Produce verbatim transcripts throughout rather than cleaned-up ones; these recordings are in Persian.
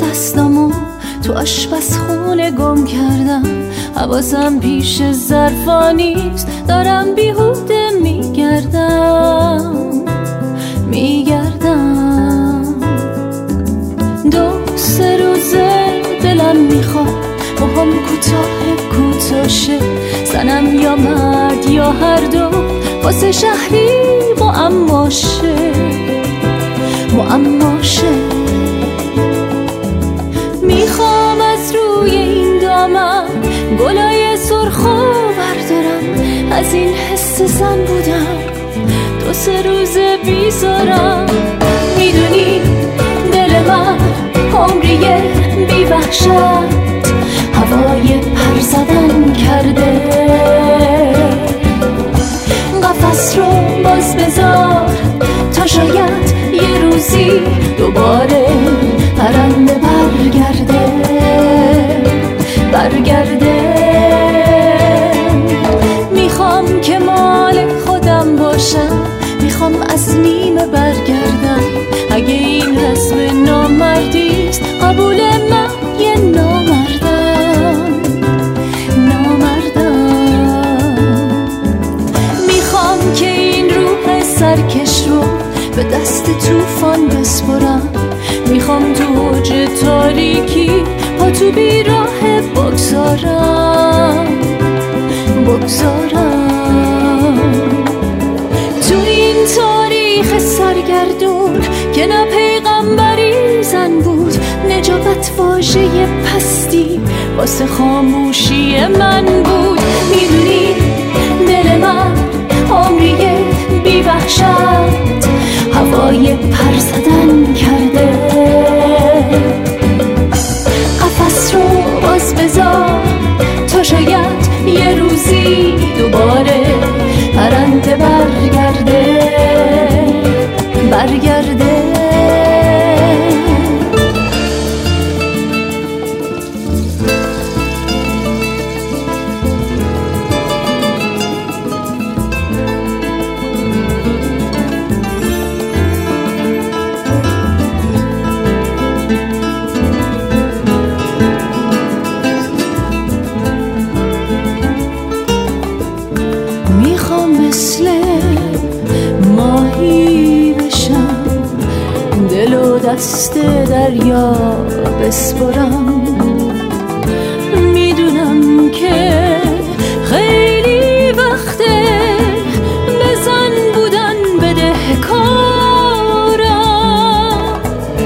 دستامو تو آشپزخونه گم کردم، حواسم پیش ظرفا نیست، دارم بیهوده میگردم میگردم. دو سه روزه دلم میخواد موهام کوتاه کوتاشه، زنم یا مرد یا هر دو، واسه شهری معماشه معماشه. میخوام از روی این دامن گلای سرخو بردارم، از این حس زن بودم دو سه روزه بیزارم. میدونی دل من عمریه بی وحشت، هوای پر زدن کرده. قفس رو باز بذار تا شاید یه روزی دوباره پرنده برگرده برگرده. میخوام که مال خودم باشم، میخوام از نیمه برگردم. اگه این رسم نامردیست قبول من یه نامردم نامردم. میخوام که این روح سرکش رو به دست طوفان بسپرم، میخوام تو اوج تاریکی پا تو بیراه بگذارم بگذارم. تو این تاریخ سرگردون که نه پیغمبری زن بود، نجابت واژه پستی واسه خاموشی من بود. میدونی دل من عمریه بی وحشت، هوای پر زدن کرده. قفس رو باز بذار تا شاید یه روزی دوباره پرنده برگرده برگرده. دست دریا بسپرم. میدونم که خیلی وقته به زن بودن بدهکارم.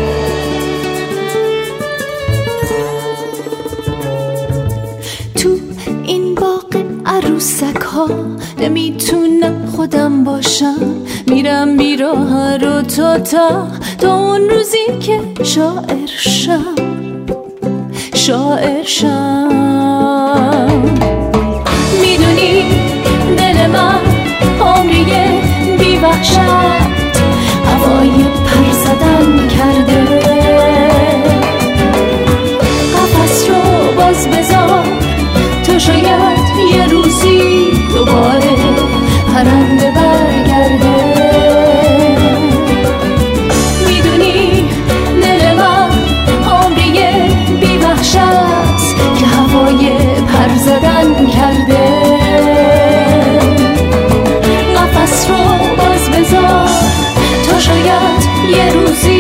تو این باغ عروسک ها نمیتونم خودم باشم، میرم بیراه رو تا تا تا اون روزی که شاعر شم شاعر شم. میدونی دل من عمریه بی وحشت، هوای پر زدن کرده. قفس رو باز بذار تا شاید یه روزی دوباره پرنده برگرده. میدونی دل من عمریه بی وحشت که هوای پر زدن کرده. قفس رو باز بذار تا شاید یه روزی